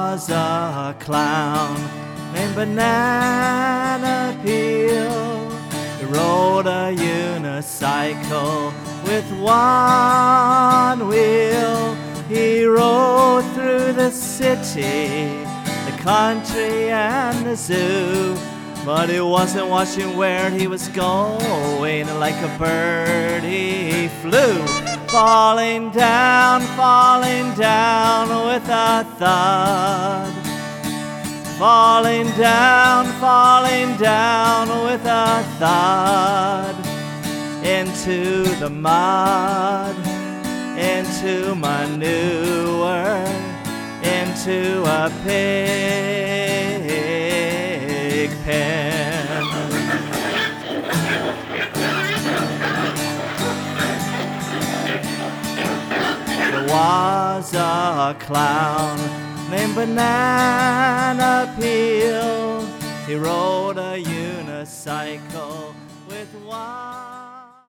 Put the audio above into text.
was a clown named Banana Peel. He rode a unicycle with one wheel. He rode through the city, the country and the zoo, but he wasn't watching where he was going. Like a bird he flew, falling down with a thud. Falling down with a thud into the mud, into manure, into a pig pen. There was a clown named Banana Peel. He rode a unicycle with one